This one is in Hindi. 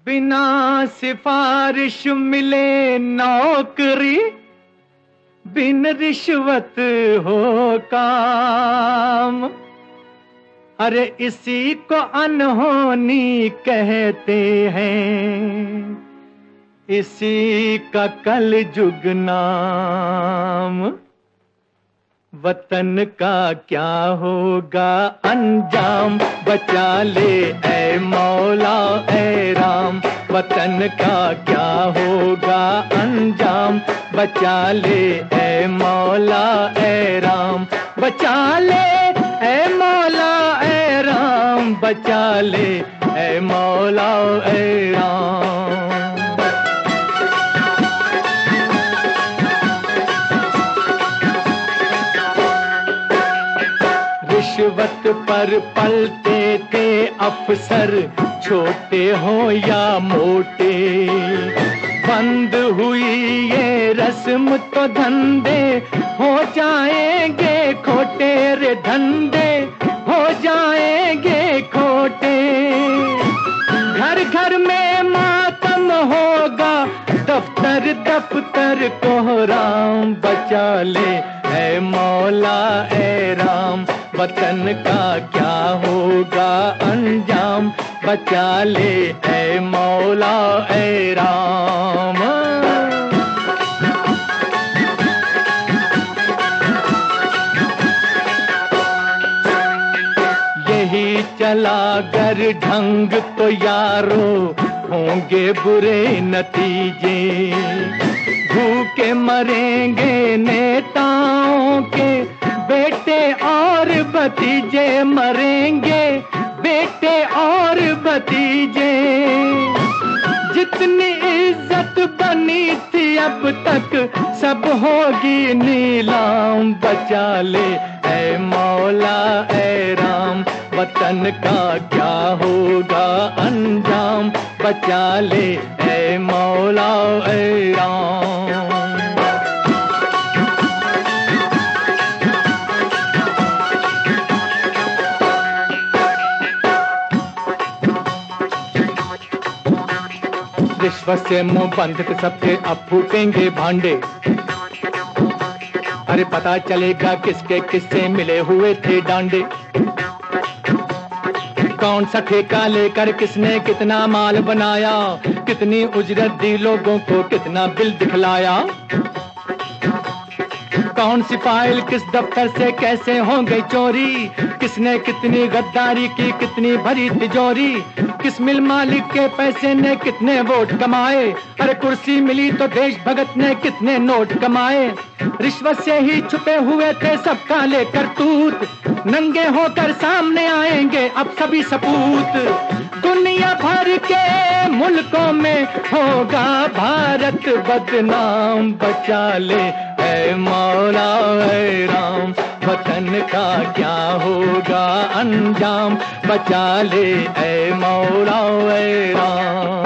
बिना सिफारिश मिले नौकरी, बिन रिश्वत हो काम। अरे इसी को अनहोनी कहते हैं, इसी का कलयुग नाम। वतन का क्या होगा अंजाम, बचा ले ऐ मौला ऐ राम। वतन का क्या होगा अंजाम, बचा ले ऐ मौला ऐ राम। बचा ले ऐ मौला ऐ राम, बचा ले ऐ मौला ऐ राम। रिश्वत पर पलते थे अफसर, छोटे हो या मोटे। बंद हुई ये रस्म तो धंधे हो जाएंगे खोटे रे, धंधे हो जाएंगे खोटे। घर घर में मातम होगा, दफ्तर दफ्तर कोहराम। बचा ले ऐ मौला ऐ राम, वतन का क्या होगा अंजाम। बचा ले ऐ मौला ऐ राम। यही चला गर ढंग तो यारो होंगे बुरे नतीजे। भूखे मरेंगे नेताओं के बेटे और भतीजे, मरेंगे बेटे और भतीजे। जितनी इज्जत बनी थी अब तक सब होगी नीलाम। बचा ले ऐ मौला ऐ राम, वतन का क्या होगा अंजाम। बचा ले ऐ मौला ऐ राम। रिश्वत से मुंह बंद थे सबके, अब फूटेंगे भांडे। अरे पता चलेगा किसके किससे मिले हुए थे डांडे। कौन सा ठेका लेकर किसने कितना माल बनाया, कितनी उजरत दी लोगों को, कितना बिल दिखलाया। कौन सी फाइल किस दफ्तर से कैसे हो गई चोरी, किसने कितनी गद्दारी की, कितनी भरी तिजोरी। किस मिल मालिक के पैसे ने कितने वोट कमाए, अरे कुर्सी मिली तो देश भगत ने कितने नोट कमाए। रिश्वत से ही छुपे हुए थे सब काले करतूत, नंगे होकर सामने आएंगे अब सभी सपूत। दुनिया भर के मुल्कों में होगा भारत बदनाम। बचा ले ऐ मौला ऐ राम, वतन का क्या होगा अंजाम। बचा ले ऐ मौला ऐ राम।